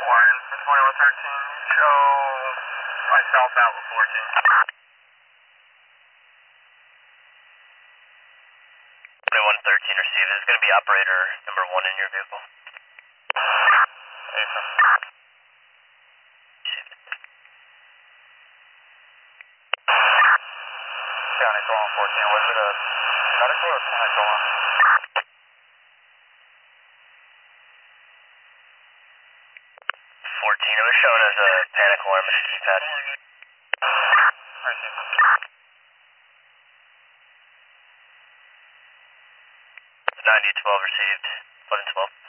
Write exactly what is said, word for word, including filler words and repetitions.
Warren, twenty-one thirteen, show myself out with fourteen. twenty-one thirteen received. This is going to be operator number one in your vehicle. Affirm. County Colon fourteen, was it a medical or County Colon? fourteen, it was shown as a panic alarm at the keypad. Received. ninety twelve received. eleven twelve.